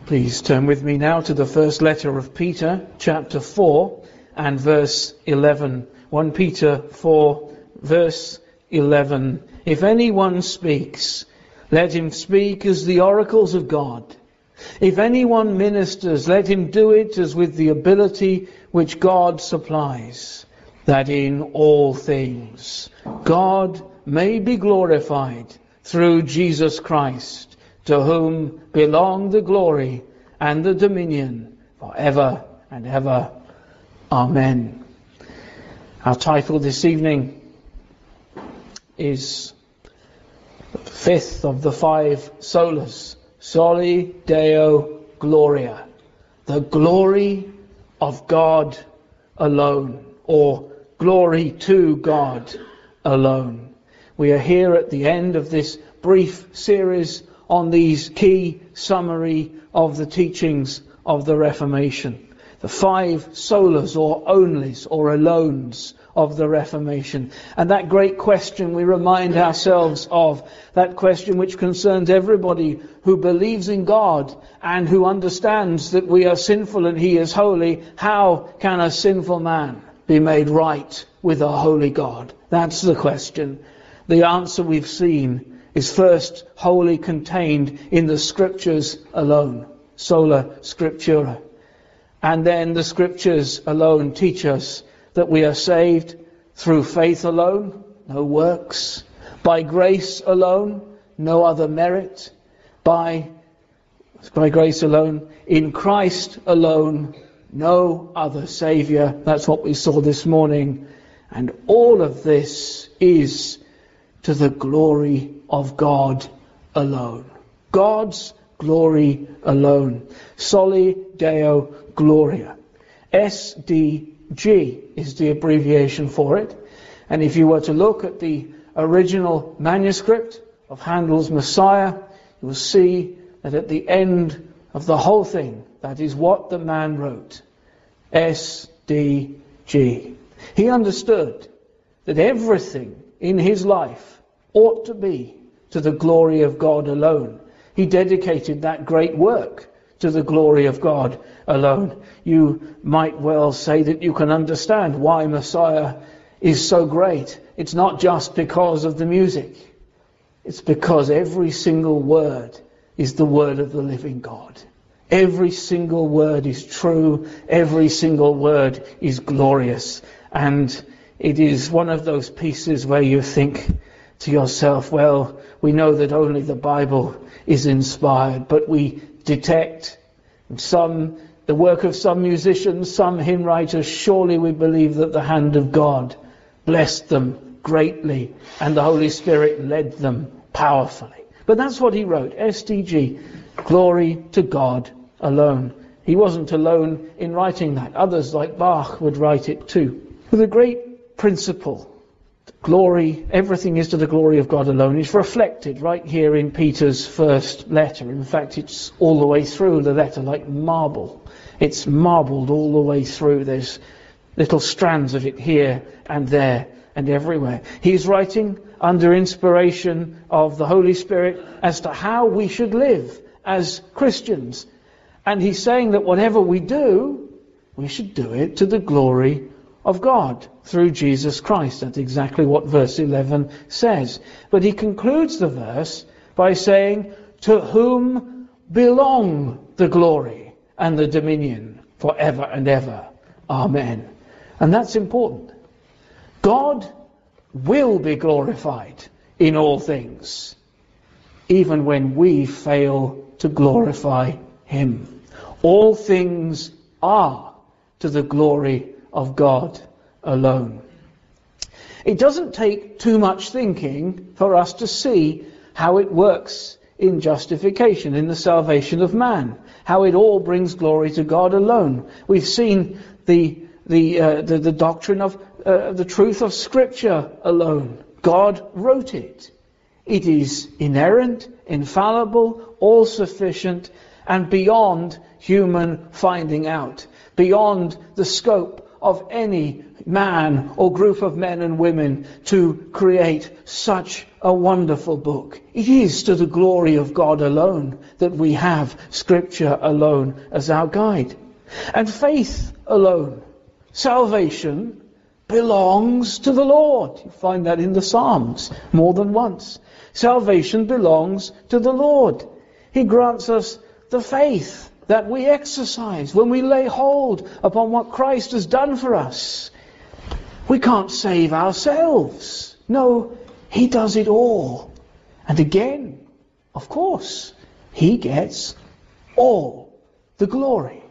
Please turn with me now to the first letter of Peter, chapter 4 and verse 11. 1 Peter 4, verse 11. If anyone speaks, let him speak as the oracles of God. If anyone ministers, let him do it as with the ability which God supplies, that in all things God may be glorified through Jesus Christ, to whom belong the glory and the dominion forever and ever. Amen. Our title this evening is the fifth of the 5 solas, Soli Deo Gloria, the glory of God alone, or glory to God alone. We are here at the end of this brief series on these key summary of the teachings of the Reformation. The 5 solas or onlys or alones of the Reformation. And that great question we remind ourselves of, that question which concerns everybody who believes in God and who understands that we are sinful and He is holy. How can a sinful man be made right with a holy God? That's the question. The answer we've seen is first wholly contained in the Scriptures alone, sola scriptura. And then the Scriptures alone teach us that we are saved through faith alone, no works, by grace alone, no other merit, by grace alone, in Christ alone, no other Saviour. That's what we saw this morning. And all of this is to the glory of God alone. God's glory alone. Soli Deo Gloria. SDG is the abbreviation for it. And if you were to look at the original manuscript of Handel's Messiah, you will see that at the end of the whole thing, that is what the man wrote. SDG. He understood that everything in his life ought to be to the glory of God alone. He dedicated that great work to the glory of God alone. You might well say that you can understand why Messiah is so great. It's not just because of the music. It's because every single word is the word of the living God. Every single word is true. Every single word is glorious. And it is one of those pieces where you think to yourself, well, we know that only the Bible is inspired, but we detect the work of some musicians, some hymn writers. Surely we believe that the hand of God blessed them greatly and the Holy Spirit led them powerfully. But that's what he wrote, SDG, glory to God alone. He wasn't alone in writing that. Others like Bach would write it too. With a great principle, glory, everything is to the glory of God alone, is reflected right here in Peter's first letter. In fact, it's all the way through the letter like marble. It's marbled all the way through. There's little strands of it here and there and everywhere. He's writing under inspiration of the Holy Spirit as to how we should live as Christians. And he's saying that whatever we do, we should do it to the glory of God through Jesus Christ. That's exactly what verse 11 says. But he concludes the verse by saying, to whom belong the glory and the dominion forever and ever. Amen. And that's important. God will be glorified in all things, even when we fail to glorify Him. All things are to the glory of God alone. It doesn't take too much thinking for us to see how it works in justification, in the salvation of man, how it all brings glory to God alone. We've seen the doctrine of the truth of Scripture alone. God wrote it. It is inerrant, infallible, all-sufficient, and beyond human finding out, beyond the scope of any man or group of men and women to create such a wonderful book. It is to the glory of God alone that we have Scripture alone as our guide. And faith alone. Salvation belongs to the Lord. You find that in the Psalms more than once. Salvation belongs to the Lord. He grants us the faith that we exercise when we lay hold upon what Christ has done for us. We can't save ourselves. No, He does it all. And again, of course, He gets all the glory.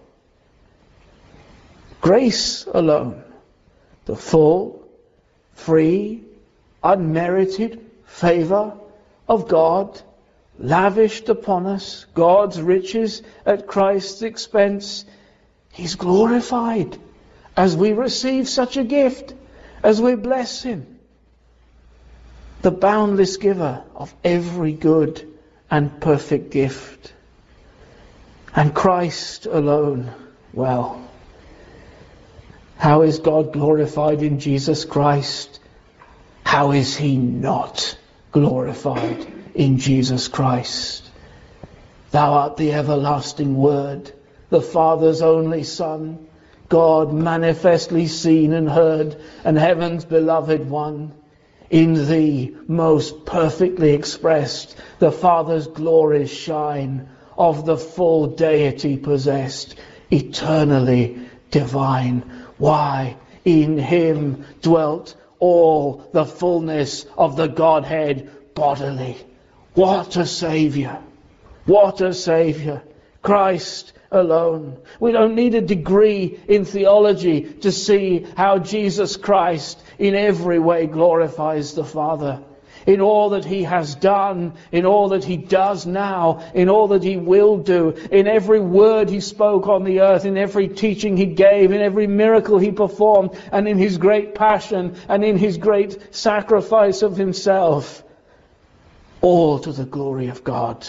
Grace alone, the full, free, unmerited favour of God, lavished upon us, God's riches at Christ's expense. He's glorified as we receive such a gift, as we bless Him, the boundless giver of every good and perfect gift. And Christ alone, well, how is God glorified in Jesus Christ? How is He not glorified in Jesus Christ? Thou art the everlasting Word, the Father's only Son, God manifestly seen and heard, and heaven's beloved One. In Thee most perfectly expressed, the Father's glories shine, of the full deity possessed, eternally divine. Why? In Him dwelt all the fullness of the Godhead bodily. What a Saviour! What a Saviour! Christ alone. We don't need a degree in theology to see how Jesus Christ in every way glorifies the Father. In all that He has done, in all that He does now, in all that He will do, in every word He spoke on the earth, in every teaching He gave, in every miracle He performed, and in His great passion, and in His great sacrifice of Himself. All to the glory of God.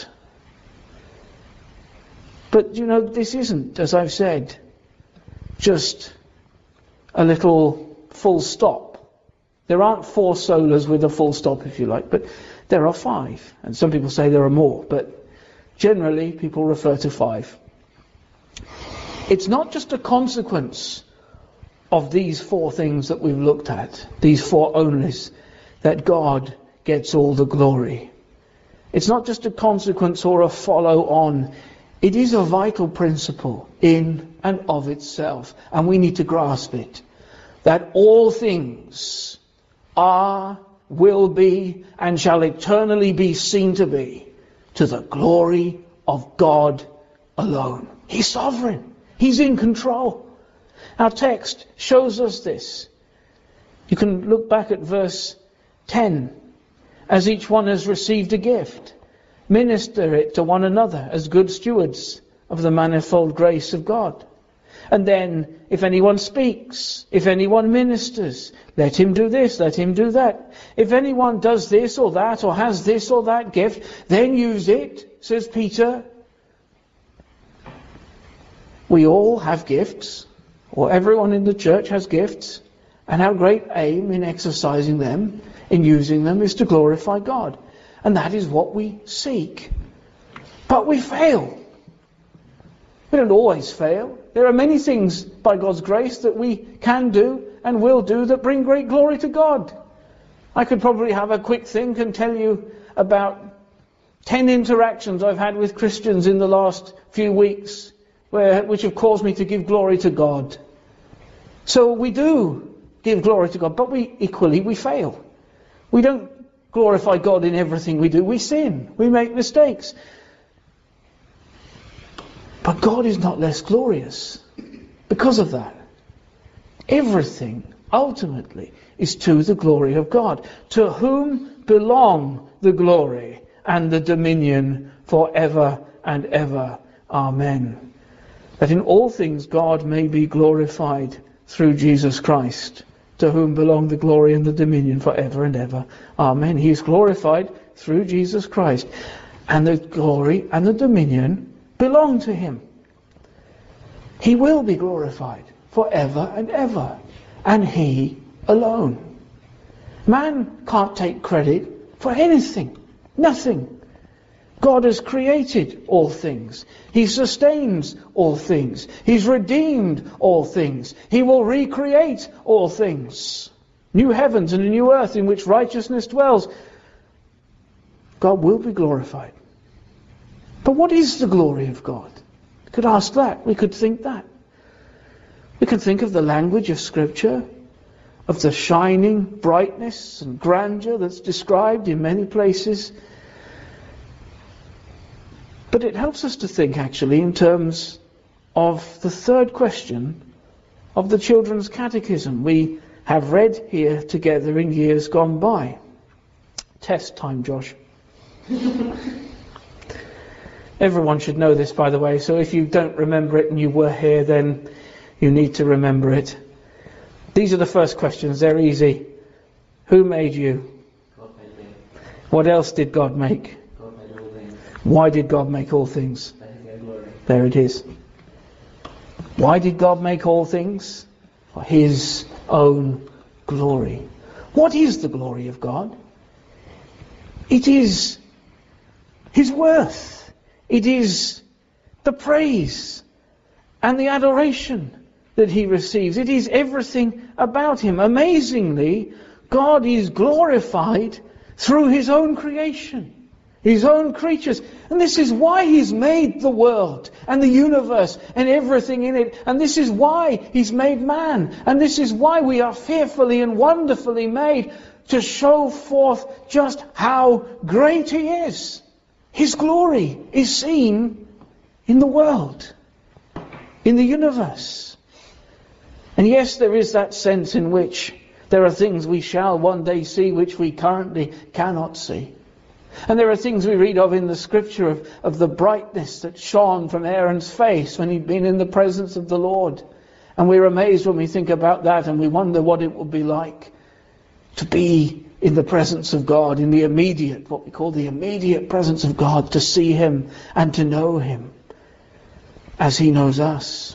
But you know, this isn't, as I've said, just a little full stop. There aren't 4 solas with a full stop, if you like, but there are 5. And some people say there are more, but generally people refer to 5. It's not just a consequence of these 4 things that we've looked at, these 4 onlys, that God gets all the glory. It's not just a consequence or a follow-on. It is a vital principle in and of itself, and we need to grasp it, that all things are, will be, and shall eternally be seen to be to the glory of God alone. He's sovereign. He's in control. Our text shows us this. You can look back at verse 10. As each one has received a gift, minister it to one another as good stewards of the manifold grace of God. And then, if anyone speaks, if anyone ministers, let him do this, let him do that. If anyone does this or that, or has this or that gift, then use it, says Peter. We all have gifts, or everyone in the church has gifts, and our great aim in exercising them, in using them, is to glorify God. And that is what we seek. But we fail. We don't always fail. There are many things by God's grace that we can do and will do that bring great glory to God. I could probably have a quick think and tell you about 10 interactions I've had with Christians in the last few weeks which have caused me to give glory to God. So we do give glory to God, but we fail. We don't glorify God in everything we do. We sin. We make mistakes. But God is not less glorious because of that. Everything, ultimately, is to the glory of God, to whom belong the glory and the dominion forever and ever. Amen. That in all things God may be glorified through Jesus Christ, to whom belong the glory and the dominion forever and ever. Amen. He is glorified through Jesus Christ. And the glory and the dominion belong to Him. He will be glorified. forever and ever, and He alone. Man can't take credit for anything, nothing. God has created all things. He sustains all things. He's redeemed all things. He will recreate all things. New heavens and a new earth in which righteousness dwells. God will be glorified. But what is the glory of God? We could ask that. We could think that. We could think of the language of Scripture, of the shining brightness and grandeur that's described in many places. But it helps us to think actually in terms of the third question of the Children's Catechism we have read here together in years gone by. Test time, Josh. Everyone should know this, by the way, so if you don't remember it and you were here, then you need to remember it. These are the first questions. They're easy. Who made you? God made me. What else did God make? God made all things. Why did God make all things? Let Him get glory. There it is. Why did God make all things? For His own glory. What is the glory of God? It is His worth. It is the praise and the adoration that He receives. It is everything about Him. Amazingly, God is glorified through His own creation, His own creatures. And this is why He's made the world and the universe and everything in it. And this is why He's made man. And this is why we are fearfully and wonderfully made, to show forth just how great He is. His glory is seen in the world, in the universe. And yes, there is that sense in which there are things we shall one day see which we currently cannot see. And there are things we read of in the Scripture of the brightness that shone from Aaron's face when he'd been in the presence of the Lord. And we're amazed when we think about that, and we wonder what it would be like to be in the presence of God, in the immediate, what we call the immediate presence of God, to see Him and to know Him as He knows us.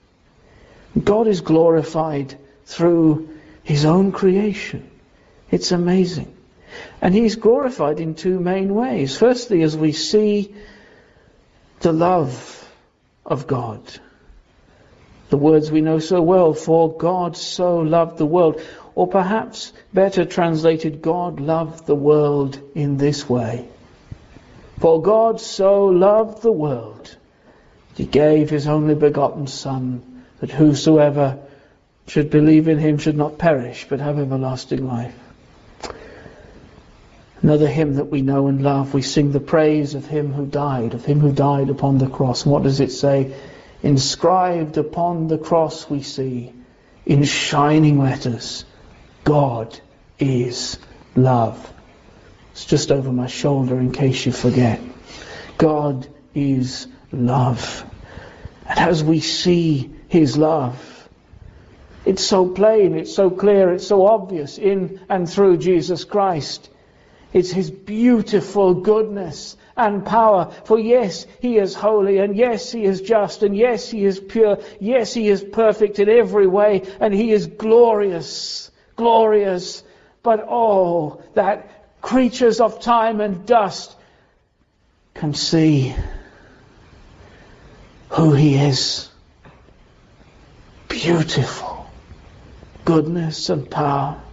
God is glorified through His own creation. It's amazing. And He's glorified in two main ways. Firstly, as we see the love of God. The words we know so well, for God so loved the world. Or perhaps better translated, God loved the world in this way. For God so loved the world, He gave His only begotten Son, that whosoever should believe in Him should not perish, but have everlasting life. Another hymn that we know and love, we sing the praise of Him who died upon the cross. And what does it say? Inscribed upon the cross we see, in shining letters, God is love. It's just over my shoulder in case you forget. God is love. And as we see His love, it's so plain, it's so clear, it's so obvious in and through Jesus Christ. It's His beautiful goodness and power. For yes, He is holy, and yes, He is just, and yes, He is pure, yes, He is perfect in every way, and He is glorious. Glorious, but oh, that creatures of time and dust can see who He is. Beautiful goodness and power.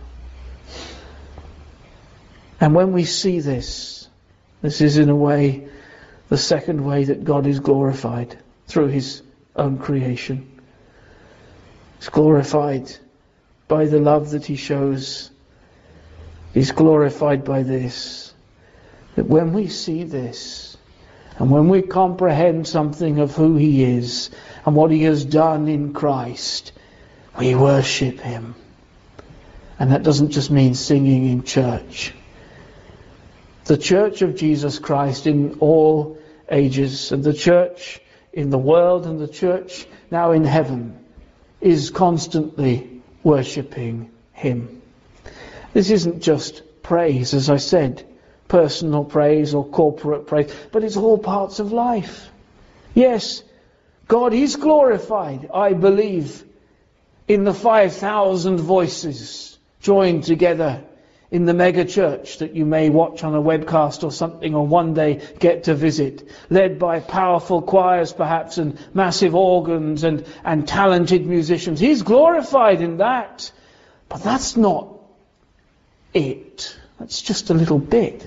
And when we see this is in a way the second way that God is glorified, through His own creation. He's glorified by the love that He shows. He's glorified by this, that when we see this, and when we comprehend something of who He is and what He has done in Christ, we worship Him. And that doesn't just mean singing in church. The church of Jesus Christ in all ages, and the church in the world, and the church now in heaven, is constantly worshipping Him. This isn't just praise, as I said, personal praise or corporate praise, but it's all parts of life. Yes, God is glorified, I believe, in the 5,000 voices joined together in the mega church that you may watch on a webcast or something, or one day get to visit, led by powerful choirs perhaps, and massive organs and talented musicians. He's glorified in that. But that's not it. That's just a little bit.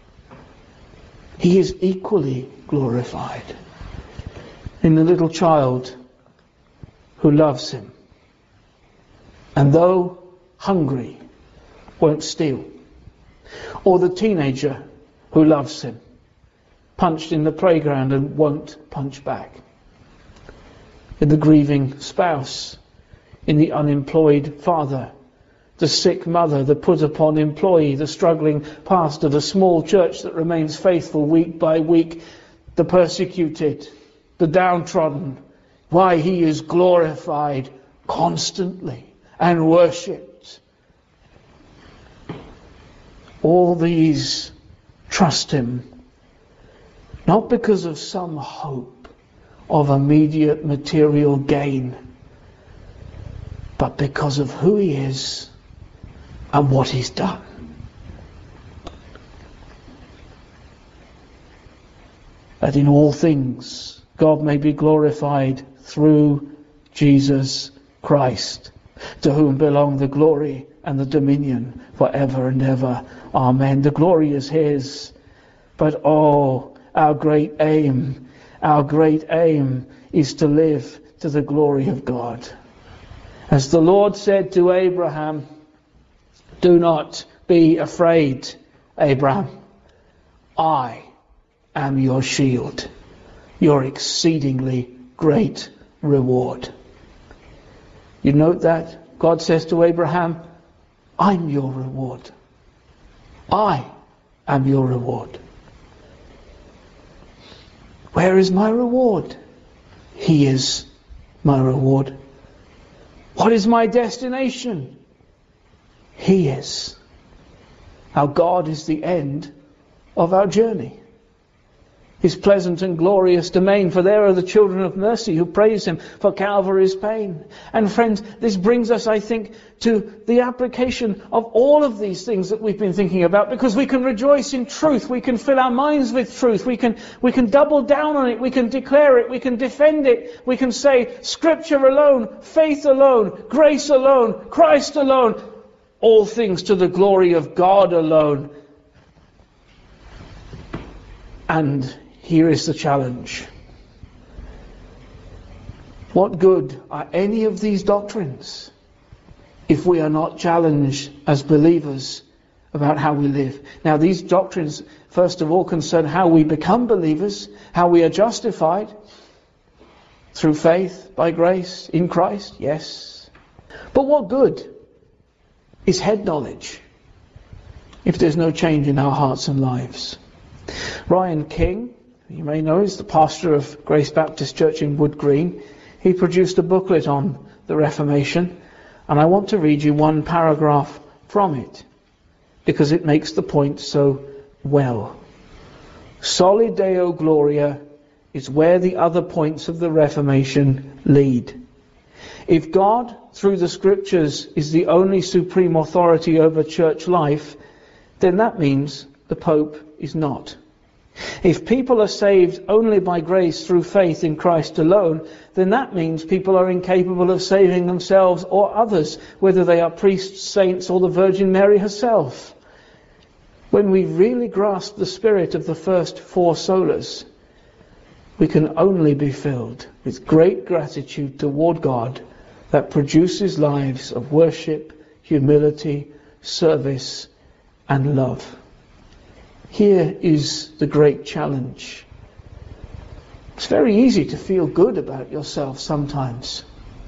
He is equally glorified in the little child who loves him, and though hungry, won't steal. Or the teenager who loves him, punched in the playground and won't punch back. In the grieving spouse, in the unemployed father, the sick mother, the put upon employee, the struggling pastor, the small church that remains faithful week by week, the persecuted, the downtrodden. Why, he is glorified constantly and worshipped. All these trust him, not because of some hope of immediate material gain, but because of who he is and what he's done. That in all things God may be glorified through Jesus Christ, to whom belong the glory and the dominion forever and ever. Amen. The glory is his. But our great aim is to live to the glory of God. As the Lord said to Abraham, do not be afraid, Abraham. I am your shield, your exceedingly great reward. You note that? God says to Abraham, I'm your reward. I am your reward. Where is my reward? He is my reward. What is my destination? He is. Our God is the end of our journey. His pleasant and glorious domain, for there are the children of mercy who praise him for Calvary's pain. And friends, this brings us, I think, to the application of all of these things that we've been thinking about, because we can rejoice in truth, we can fill our minds with truth, we can double down on it, we can declare it, we can defend it, we can say Scripture alone, faith alone, grace alone, Christ alone, all things to the glory of God alone. And here is the challenge. What good are any of these doctrines if we are not challenged as believers about how we live? Now, these doctrines, first of all, concern how we become believers, how we are justified through faith, by grace, in Christ, yes. But what good is head knowledge if there's no change in our hearts and lives? Ryan King, you may know, is the pastor of Grace Baptist Church in Wood Green. He produced a booklet on the Reformation, and I want to read you one paragraph from it, because it makes the point so well. Soli Deo Gloria is where the other points of the Reformation lead. If God, through the Scriptures, is the only supreme authority over church life, then that means the Pope is not. If people are saved only by grace through faith in Christ alone, then that means people are incapable of saving themselves or others, whether they are priests, saints, or the Virgin Mary herself. When we really grasp the spirit of the first four solas, we can only be filled with great gratitude toward God that produces lives of worship, humility, service, and love. Here is the great challenge. It's very easy to feel good about yourself sometimes.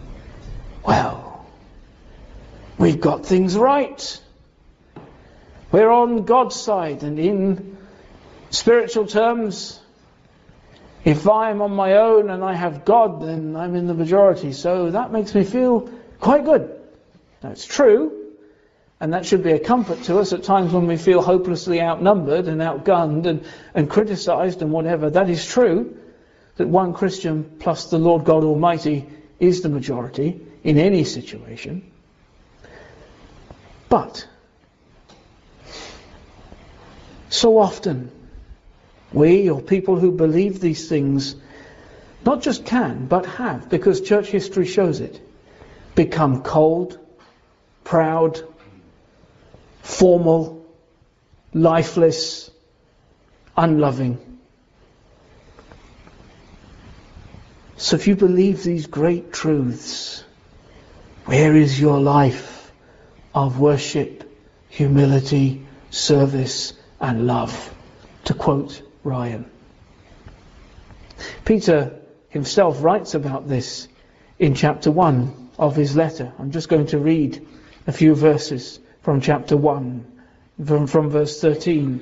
Well, we've got things right. We're on God's side, and in spiritual terms, if I'm on my own and I have God, then I'm in the majority. So that makes me feel quite good. That's true. And that should be a comfort to us at times when we feel hopelessly outnumbered and outgunned and criticised and whatever. That is true, that one Christian plus the Lord God Almighty is the majority. in any situation. But so often we, or people who believe these things, not just can, but have, because church history shows it, become cold, proud, formal, lifeless, unloving. So if you believe these great truths, where is your life of worship, humility, service, and love? To quote Ryan. Peter himself writes about this in chapter 1 of his letter. I'm just going to read a few verses from chapter 1, from verse 13.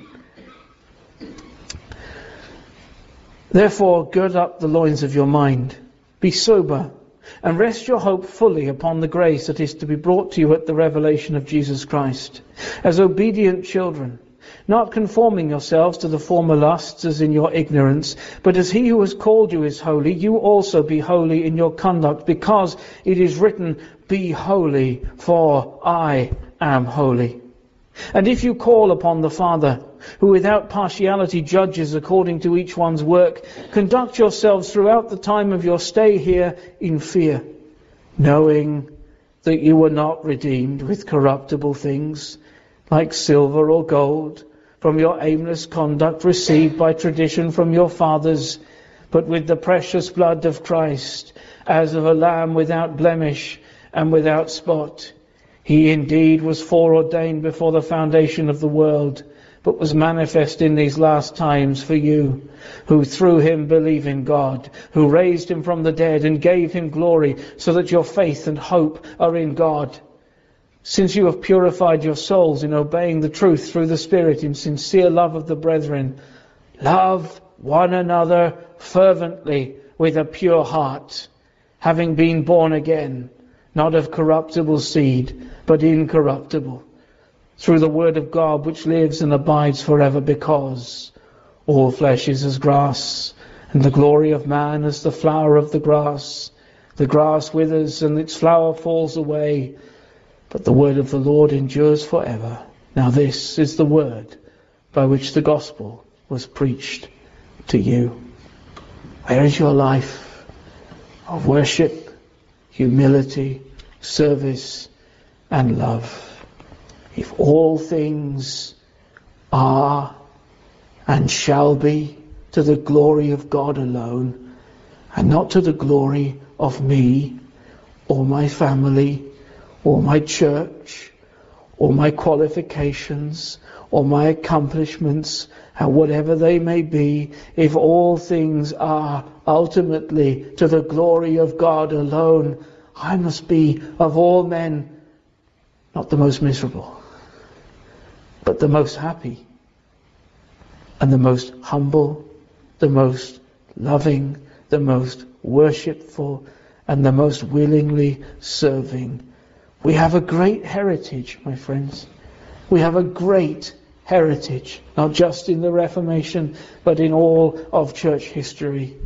Therefore, gird up the loins of your mind, be sober, and rest your hope fully upon the grace that is to be brought to you at the revelation of Jesus Christ. As obedient children, not conforming yourselves to the former lusts as in your ignorance, but as he who has called you is holy, you also be holy in your conduct, because it is written, be holy, for I am holy. And if you call upon the Father, who without partiality judges according to each one's work, conduct yourselves throughout the time of your stay here in fear, knowing that you were not redeemed with corruptible things, like silver or gold, from your aimless conduct received by tradition from your fathers, but with the precious blood of Christ, as of a lamb without blemish and without spot. He indeed was foreordained before the foundation of the world, but was manifest in these last times for you, who through him believe in God, who raised him from the dead and gave him glory, so that your faith and hope are in God. Since you have purified your souls in obeying the truth through the Spirit in sincere love of the brethren, love one another fervently with a pure heart, having been born again, not of corruptible seed, but incorruptible, through the word of God which lives and abides forever, because all flesh is as grass, and the glory of man as the flower of the grass. The grass withers and its flower falls away, but the word of the Lord endures forever. Now this is the word by which the gospel was preached to you. Where is your life of worship, humility, service, and love? If all things are and shall be to the glory of God alone, and not to the glory of me or my family or my church or my qualifications or my accomplishments, and whatever they may be, if all things are ultimately to the glory of God alone, I must be of all men not the most miserable, but the most happy and the most humble, the most loving, the most worshipful, and the most willingly serving. We have a great heritage, my friends. We have a great heritage, not just in the Reformation, but in all of church history.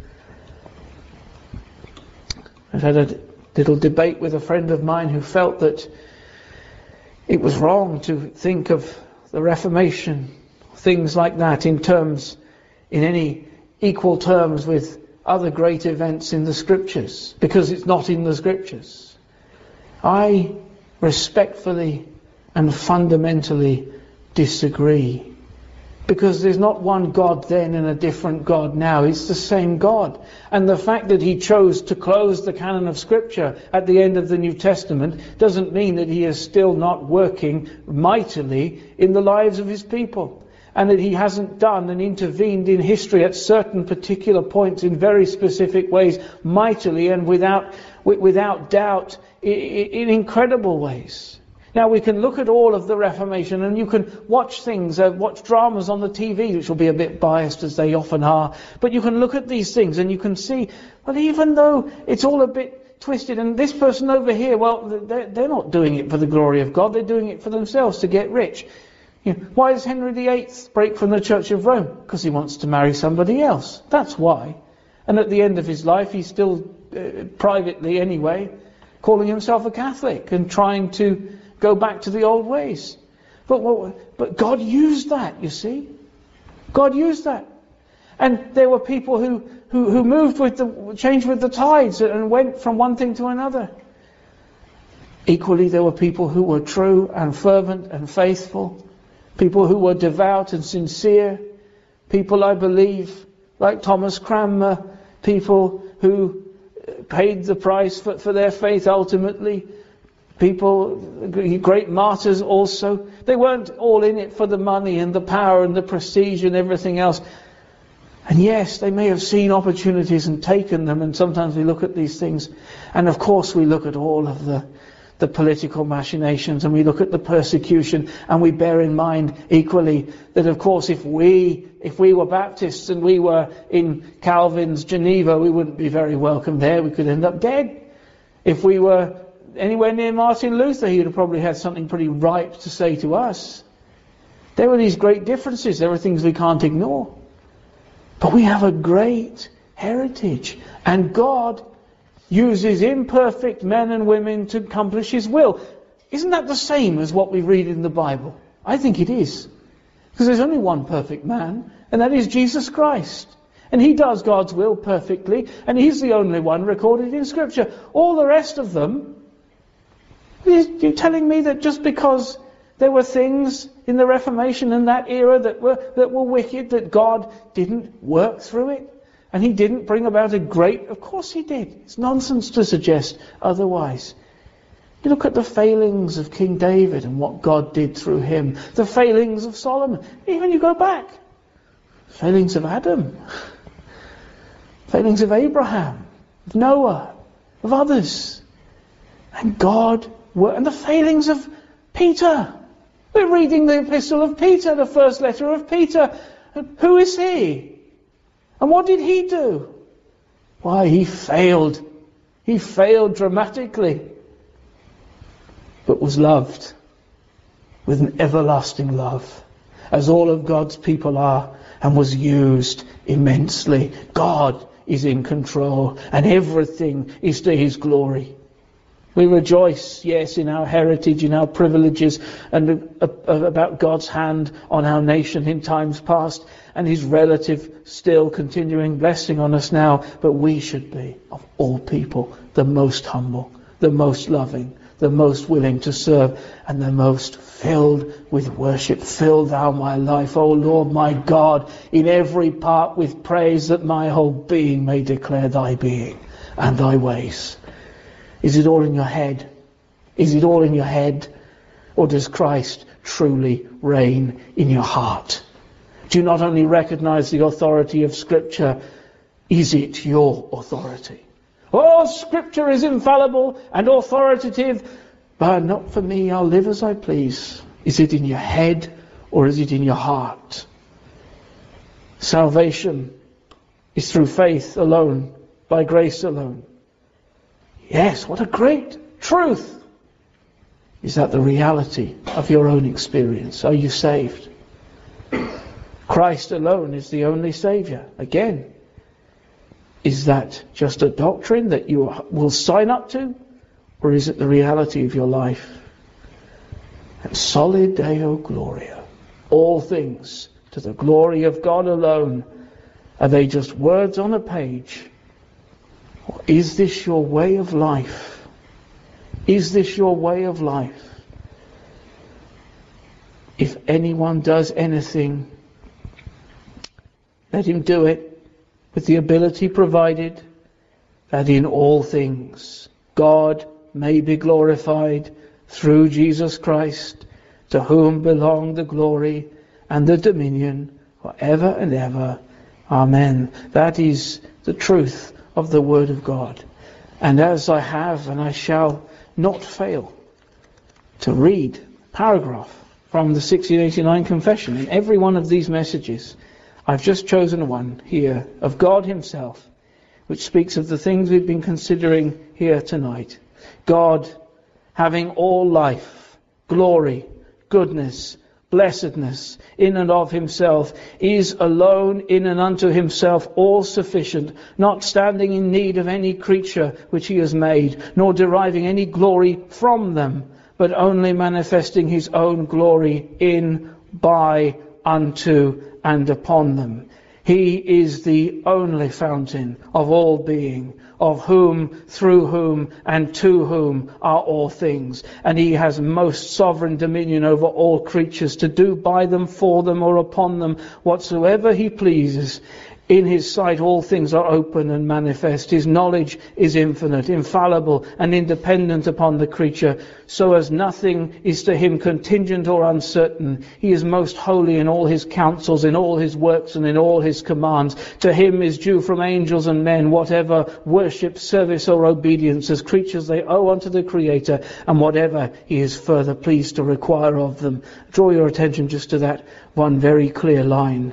I've had a little debate with a friend of mine who felt that it was wrong to think of the Reformation, things like that, in any equal terms with other great events in the Scriptures, because it's not in the Scriptures. I respectfully and fundamentally disagree, because there's not one God then and a different God now. It's the same God. And the fact that he chose to close the canon of Scripture at the end of the New Testament doesn't mean that he is still not working mightily in the lives of his people, and that he hasn't done and intervened in history at certain particular points in very specific ways, mightily and without doubt, in incredible ways. Now we can look at all of the Reformation, and you can watch watch dramas on the TV, which will be a bit biased as they often are, but you can look at these things and you can see, well, even though it's all a bit twisted, and this person over here, well, they're not doing it for the glory of God, they're doing it for themselves to get rich. Why does Henry VIII break from the Church of Rome? Because he wants to marry somebody else. That's why. And at the end of his life, he's still, privately anyway, calling himself a Catholic and trying to go back to the old ways. But God used that, you see. God used that. And there were people who changed with the tides and went from one thing to another. Equally, there were people who were true and fervent and faithful. People who were devout and sincere. People, I believe, like Thomas Cranmer, people who paid the price for their faith ultimately. People, great martyrs also. They weren't all in it for the money and the power and the prestige and everything else. And yes, they may have seen opportunities and taken them, and sometimes we look at these things, and of course we look at all of the political machinations, and we look at the persecution, and we bear in mind equally that of course if we were Baptists and we were in Calvin's Geneva, we wouldn't be very welcome there. We could end up dead. If we were anywhere near Martin Luther, he would have probably had something pretty ripe to say to us. There were these great differences. There are things we can't ignore. But we have a great heritage, and God uses imperfect men and women to accomplish His will. Isn't that the same as what we read in the Bible? I think it is. Because there's only one perfect man, and that is Jesus Christ. And He does God's will perfectly, and He's the only one recorded in Scripture. All the rest of them, you're telling me that just because there were things in the Reformation and that era that were wicked, that God didn't work through it? And He didn't bring about a great... Of course He did. It's nonsense to suggest otherwise. You look at the failings of King David and what God did through him. The failings of Solomon. Even you go back. Failings of Adam. Failings of Abraham. Of Noah. Of others. And God worked. And the failings of Peter. We're reading the epistle of Peter, the first letter of Peter. Who is he? And what did he do? Why, he failed. He failed dramatically. But was loved with an everlasting love, as all of God's people are, and was used immensely. God is in control, and everything is to His glory. We rejoice, yes, in our heritage, in our privileges, and about God's hand on our nation in times past, and His relative still continuing blessing on us now. But we should be, of all people, the most humble, the most loving, the most willing to serve, and the most filled with worship. Fill Thou my life, O Lord my God, in every part with praise, that my whole being may declare Thy being and Thy ways. Is it all in your head? Is it all in your head? Or does Christ truly reign in your heart? Do you not only recognize the authority of Scripture, is it your authority? Oh, Scripture is infallible and authoritative, but not for me, I'll live as I please. Is it in your head or is it in your heart? Salvation is through faith alone, by grace alone. Yes, what a great truth! Is that the reality of your own experience? Are you saved? Christ alone is the only Saviour. Again, is that just a doctrine that you will sign up to? Or is it the reality of your life? And soli Deo Gloria. All things to the glory of God alone. Are they just words on a page? Or is this your way of life? Is this your way of life? If anyone does anything, let him do it with the ability provided, that in all things God may be glorified through Jesus Christ, to whom belong the glory and the dominion for ever and ever. Amen. That is the truth of the Word of God. And as I have, and I shall not fail to read a paragraph from the 1689 Confession in every one of these messages, I've just chosen one here of God Himself, which speaks of the things we've been considering here tonight. God having all life, glory, goodness, blessedness in and of himself, is alone in and unto himself all sufficient, not standing in need of any creature which he has made, nor deriving any glory from them, but only manifesting his own glory in, by, unto, and upon them. He is the only fountain of all being, of whom, through whom, and to whom are all things. And he has most sovereign dominion over all creatures, to do by them, for them, or upon them, whatsoever he pleases. In his sight all things are open and manifest. His knowledge is infinite, infallible, and independent upon the creature, so as nothing is to him contingent or uncertain. He is most holy in all his counsels, in all his works, and in all his commands. To him is due from angels and men whatever worship, service, or obedience as creatures they owe unto the Creator, and whatever he is further pleased to require of them. Draw your attention just to that one very clear line.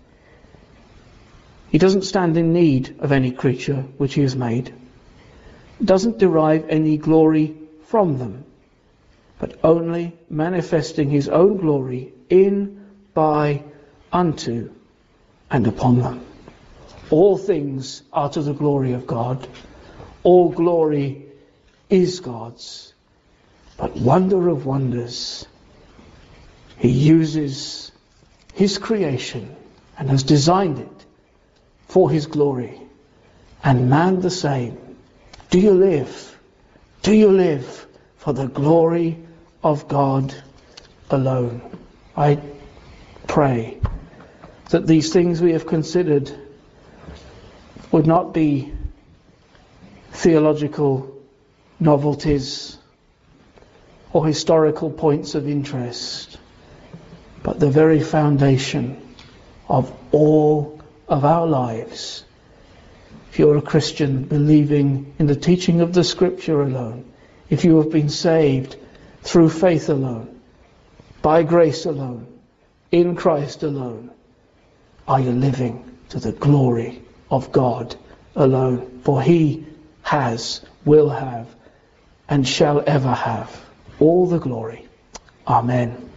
He doesn't stand in need of any creature which he has made, doesn't derive any glory from them, but only manifesting his own glory in, by, unto, and upon them. All things are to the glory of God. All glory is God's. But wonder of wonders, he uses his creation and has designed it for his glory, and man the same. Do you live? Do you live for the glory of God alone? I pray that these things we have considered would not be theological novelties or historical points of interest, but the very foundation of all of our lives. If you're a Christian believing in the teaching of the Scripture alone, if you have been saved through faith alone, by grace alone, in Christ alone, are you living to the glory of God alone? For he has, will have, and shall ever have all the glory. Amen.